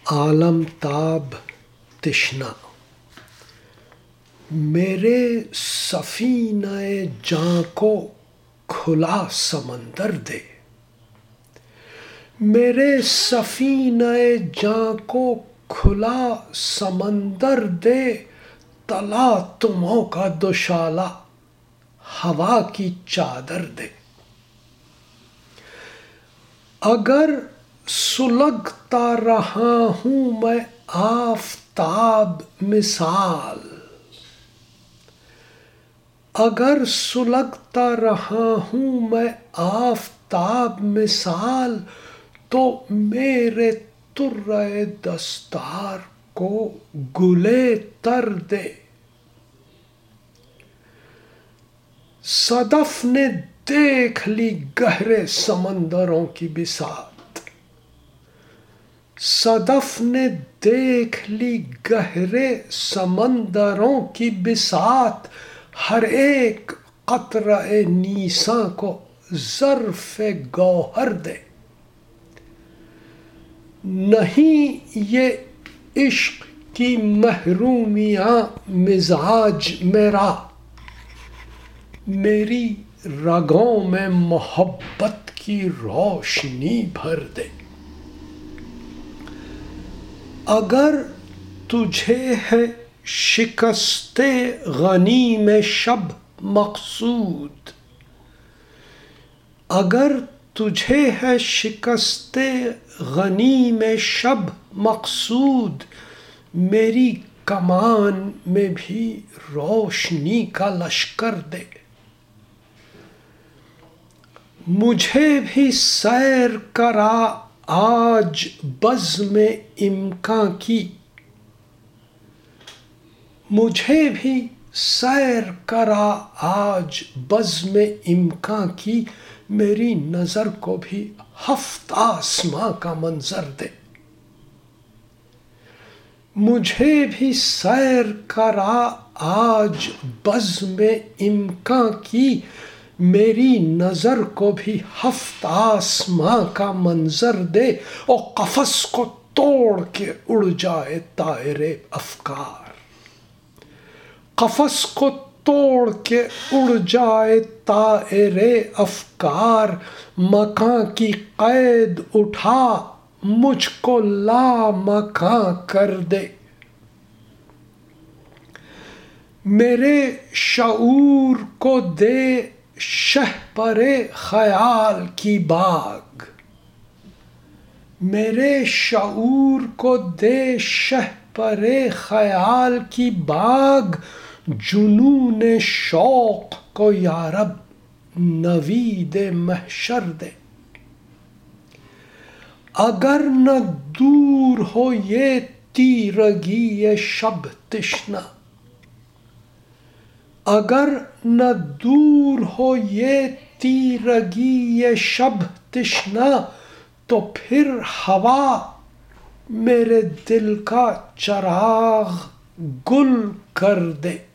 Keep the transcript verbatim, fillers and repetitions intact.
عالم تاب تشنا میرے سفینہ جاں کو کھلا سمندر دے، میرے سفینہ جاں کو کھلا سمندر دے، تلاطموں کا دوشالہ ہوا کی چادر دے۔ اگر سلگتا رہا ہوں میں آفتاب مثال، اگر سلگتا رہا ہوں میں آفتاب مثال، تو میرے طرۂ دستار کو گلے تر دے۔ صدف نے دیکھ لی گہرے سمندروں کی بساط، صدف نے دیکھ لی گہرے سمندروں کی بساط، ہر ایک قطرہ نیساں کو ظرف گوہر دے۔ نہیں یہ عشق کی محرومیاں مزاج میرا، میری رگوں میں محبت کی روشنی بھر دے۔ اگر تجھے ہے شکست غنیم شب مقصود، اگر تجھے ہے شکست غنیم شب مقصود، میری کمان میں بھی روشنی کا لشکر دے۔ مجھے بھی سیر کرا آج بزم امکاں کی، مجھے بھی سیر کرا آج بزم امکاں کی، میری نظر کو بھی ہفت آسماں کا منظر دے۔ مجھے بھی سیر کرا آج بزم امکاں کی، میری نظر کو بھی ہفت آسماں کا منظر دے۔ اور قفس کو توڑ کے اڑ جائے طائر افکار، قفس کو توڑ کے اڑ جائے طائر افکار، مکاں کی قید اٹھا مجھ کو لامکاں کر دے۔ میرے شعور کو دے شہپر خیال کی باغ، میرے شعور کو دے شہپر خیال کی باغ، جنون شوق کو یارب نوید محشر دے۔ اگر نہ دور ہو یہ تیرگی شب تشنا، اگر نہ دور ہو یہ تیرگی شب تشنا، تو پھر ہوا میرے دل کا چراغ گل کر دے۔